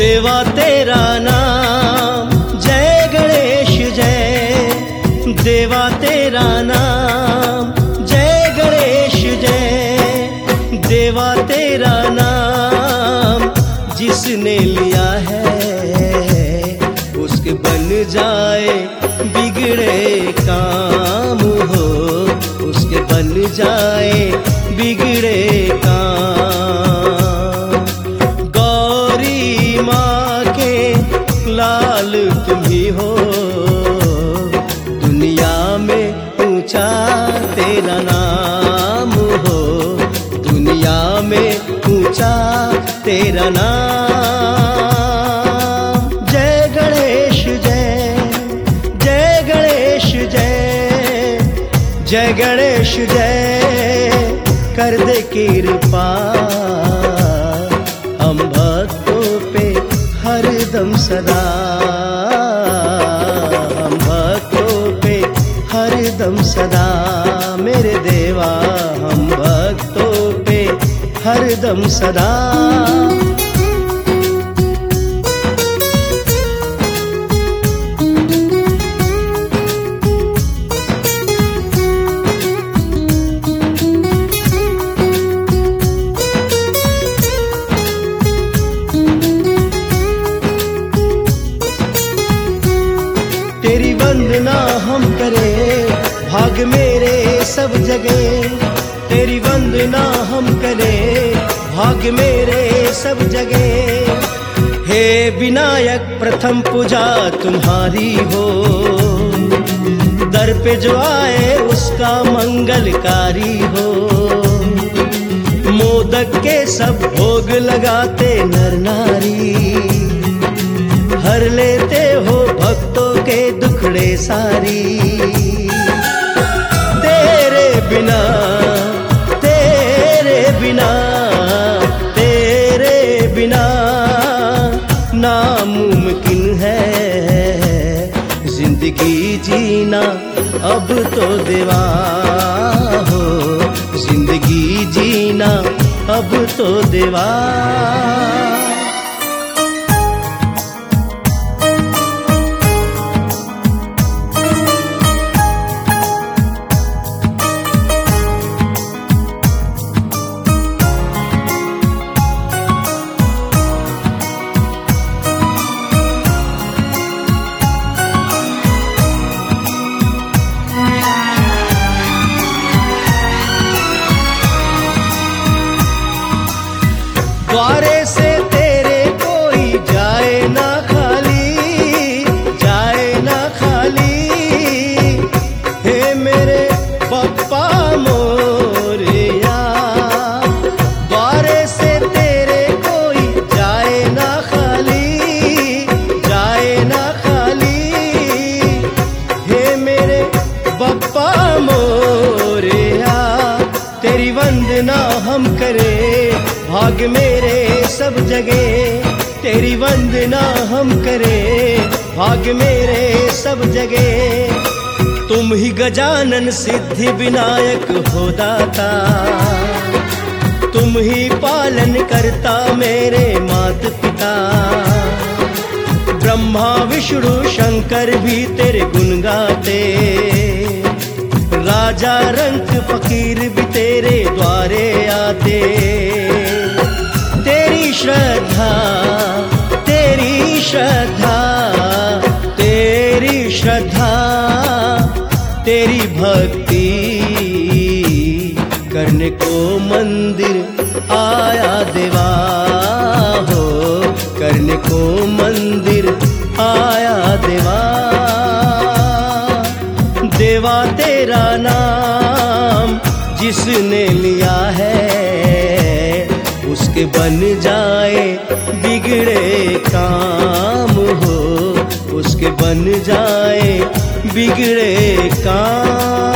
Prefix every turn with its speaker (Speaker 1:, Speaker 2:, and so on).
Speaker 1: देवा तेरा नाम, जय गणेश जय। देवा तेरा नाम, जय गणेश जय। देवा तेरा नाम जिसने लिया है उसके बन जाए बिगड़े काम हो, उसके बन जाए बिगड़े काम। गौरी माँ के लाल तुम ही हो, दुनिया में ऊंचा तेरा नाम हो, दुनिया में ऊंचा तेरा नाम। जय गणेश जय, जय गणेश जय। जय गणेश जय, कर दे कृपा हम भक्तों पे हरदम सदा, हम भक्तों पे हरदम सदा। मेरे देवा हम भक्तों पे हरदम सदा। तेरी वंदना हम करें भाग मेरे सब जगह, तेरी वंदना हम करें भाग मेरे सब जगह। हे विनायक प्रथम पूजा तुम्हारी हो, दर पे जो आए उसका मंगलकारी हो। मोदक के सब भोग लगाते नर नारी, हर लेते हो भक्तों के दुखड़े सारी। तेरे बिना, तेरे बिना, तेरे बिना नामुमकिन है जिंदगी जीना अब तो देवा हो, जिंदगी जीना अब तो देवा। द्वारे से तेरे कोई जाए ना खाली, जाए ना खाली। हे मेरे पप्पा मोरया, द्वारे से तेरे कोई जाए ना खाली, जाए ना खाली। हे मेरे पप्पा मोरया, तेरी वंदना हम करें भाग मेरे सब जगह, तेरी वंदना हम करें भाग मेरे सब जगह। तुम ही गजानन सिद्धि विनायक हो दाता, तुम ही पालन करता मेरे मात पिता। ब्रह्मा विष्णु शंकर भी तेरे गुण गाते, राजा रंक फकीर भी तेरे द्वारे आते। तेरी श्रद्धा, तेरी श्रद्धा, तेरी श्रद्धा, तेरी भक्ति करने को मंदिर आया देवा हो, करने को मंदिर आया देवा। देवा तेरा नाम जिसने लिया है उसके बन जाए बिगड़े काम हो, उसके बन जाए बिगड़े काम।